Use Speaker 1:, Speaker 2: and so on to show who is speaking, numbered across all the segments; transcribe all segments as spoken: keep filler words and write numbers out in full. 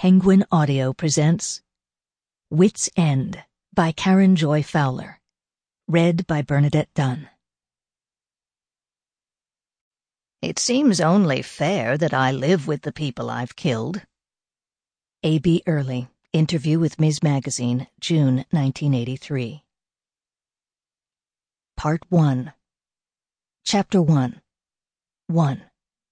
Speaker 1: Penguin Audio presents Wit's End by Karen Joy Fowler. Read by Bernadette Dunn.
Speaker 2: It seems only fair that I live with the people I've killed.
Speaker 1: A B Early, Interview with Miz Magazine, June nineteen eighty-three. Part one. Chapter one. one.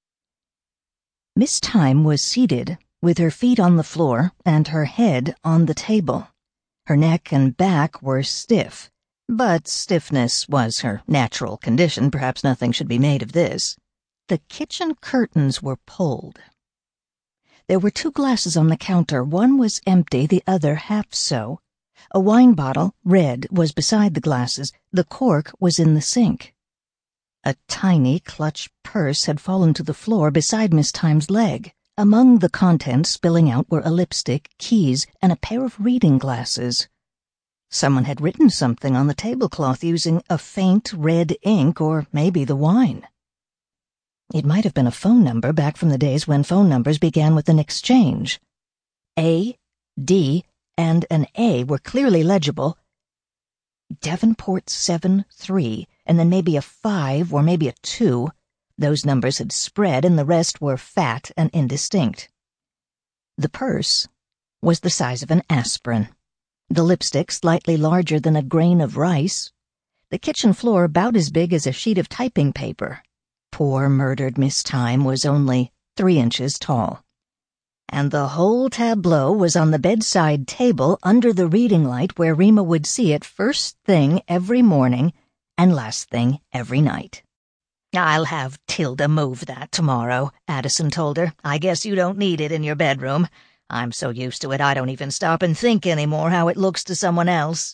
Speaker 1: Miss Time was seated, with her feet on the floor and her head on the table. Her neck and back were stiff, but stiffness was her natural condition. Perhaps nothing should be made of this. The kitchen curtains were pulled. There were two glasses on the counter. One was empty, the other half so. A wine bottle, red, was beside the glasses. The cork was in the sink. A tiny clutch purse had fallen to the floor beside Miss Time's leg. Among the contents spilling out were a lipstick, keys, and a pair of reading glasses. Someone had written something on the tablecloth using a faint red ink, or maybe the wine. It might have been a phone number back from the days when phone numbers began with an exchange. A, D, and an A were clearly legible. Devonport seven three, and then maybe a five or maybe a two. Those numbers had spread, and the rest were fat and indistinct. The purse was the size of an aspirin. The lipstick slightly larger than a grain of rice. The kitchen floor about as big as a sheet of typing paper. Poor murdered Miss Time was only three inches tall. And the whole tableau was on the bedside table under the reading light where Rima would see it first thing every morning and last thing every night.
Speaker 2: "I'll have Tilda move that tomorrow," Addison told her. "I guess you don't need it in your bedroom. I'm so used to it I don't even stop and think anymore how it looks to someone else."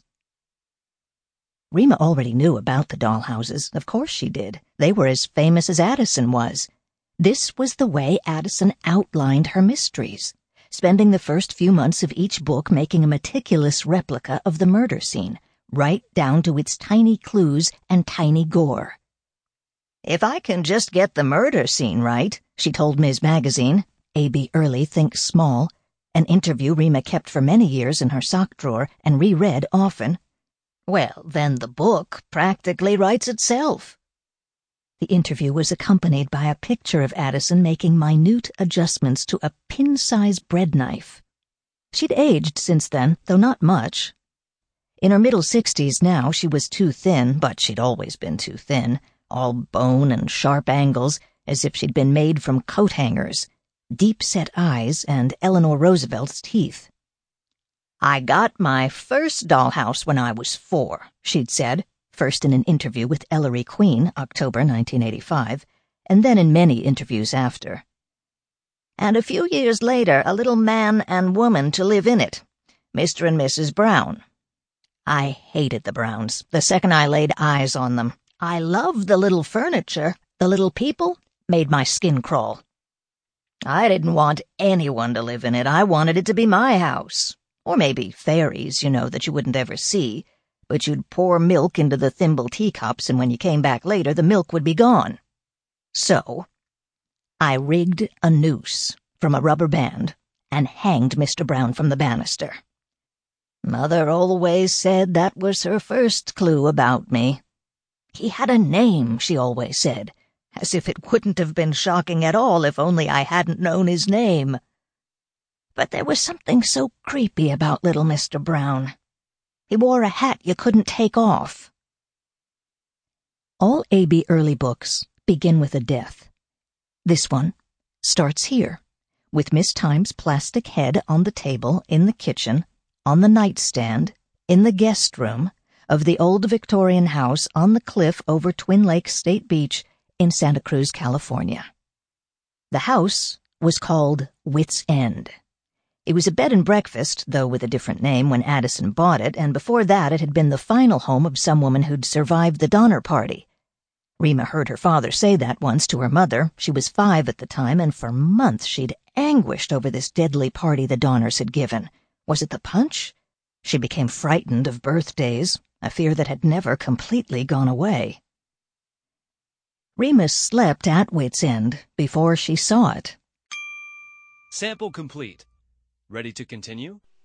Speaker 1: Rima already knew about the dollhouses. Of course she did. They were as famous as Addison was. This was the way Addison outlined her mysteries, spending the first few months of each book making a meticulous replica of the murder scene, right down to its tiny clues and tiny gore.
Speaker 2: "If I can just get the murder scene right," she told Miz Magazine, A B Early Thinks Small, an interview Rima kept for many years in her sock drawer and reread often, "well, then the book practically writes itself." The interview was accompanied by a picture of Addison making minute adjustments to a pin-sized bread knife. She'd aged since then, though not much. In her middle sixties now, she was too thin, but she'd always been too thin, all bone and sharp angles, as if she'd been made from coat hangers, deep-set eyes, and Eleanor Roosevelt's teeth. "I got my first dollhouse when I was four," she'd said, first in an interview with Ellery Queen, October nineteen eighty-five, and then in many interviews after. "And a few years later, a little man and woman to live in it, Mister and Missus Brown. I hated the Browns the second I laid eyes on them. I loved the little furniture. The little people made my skin crawl. I didn't want anyone to live in it. I wanted it to be my house. Or maybe fairies, you know, that you wouldn't ever see. But you'd pour milk into the thimble teacups, and when you came back later, the milk would be gone. So I rigged a noose from a rubber band and hanged Mister Brown from the banister. Mother always said that was her first clue about me. He had a name, she always said, as if it wouldn't have been shocking at all if only I hadn't known his name. But there was something so creepy about little Mister Brown. He wore a hat you couldn't take off." All A B Early books begin with a death. This one starts here, with Miss Time's plastic head on the table in the kitchen, on the nightstand, in the guest room of the old Victorian house on the cliff over Twin Lakes State Beach in Santa Cruz, California. The house was called Wit's End. It was a bed and breakfast, though with a different name, when Addison bought it, and before that it had been the final home of some woman who'd survived the Donner Party. Rima heard her father say that once to her mother. She was five at the time, and for months she'd anguished over this deadly party the Donners had given. Was it the punch? She became frightened of birthdays, a fear that had never completely gone away. Rima slept at Wit's End before she saw it.
Speaker 3: Sample complete. Ready to continue?